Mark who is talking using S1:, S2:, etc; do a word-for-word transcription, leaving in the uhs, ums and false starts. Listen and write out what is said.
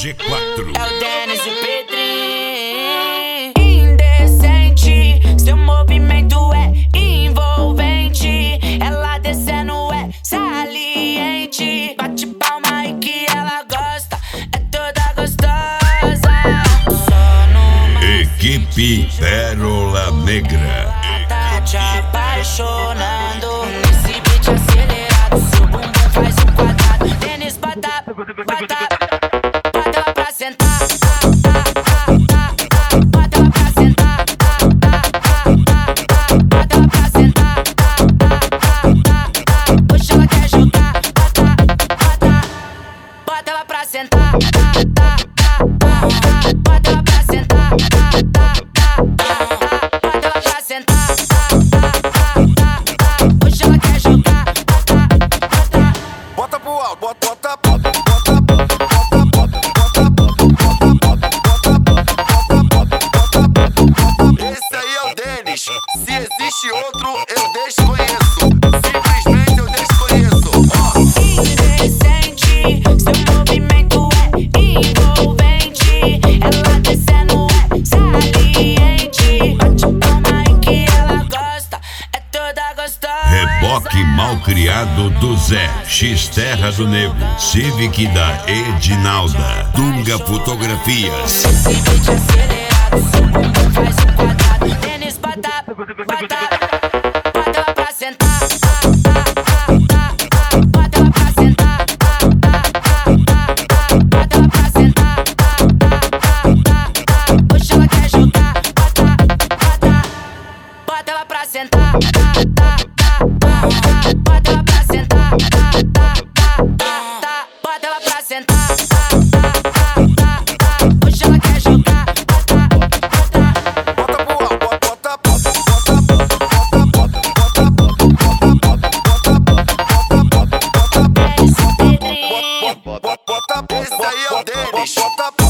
S1: G quatro.
S2: É o Dennis e o Pedrinho. Indecente, seu movimento é envolvente. Ela descendo é saliente. Bate palma aí que ela gosta, é toda gostosa. Só no
S1: Equipe Pérola Negra.
S2: tá te apaixonando. Nesse beat acelerado, seu bumbum faz um quadrado. Dennis bota, bota, bota ela pra sentar. Bota ela pra sentar. Bota ela pra sentar. Hoje ela quer jogar. Bota, bota, bota ela pra sentar. Bota ela pra sentar. Bota ela pra sentar. Hoje ela quer jogar.
S3: Bota pro alto, bota, bota, bota, bota, bota, esse aí é o Dennis. Se existe outro, eu desconheço. Simplesmente eu desconheço.
S2: Indecente, seu movimento é envolvente. Ela descendo é saliente. Bate palma aí que ela gosta, é toda gostosa.
S1: Reboque Malcriado do Zé, X Terra do Negro, Civic da Edinalda, Dunga Fotografias.
S2: Esse beat acelerado, seu bumbum faz um quadrado. Dennis bota, bota, bota ela pra sentar. Bota ela pra sentar. Bota ela pra sentar. Hoje ela quer jogar. Bota, bota, bota ela pra sentar. Bota ela pra sentar. Bota ela pra sentar. Hoje ela quer jogar.
S3: Bota pro alto, bota, bota, bota, bota, bota, bota, bota, bota, bota, esse aí é o Dennis. Bota,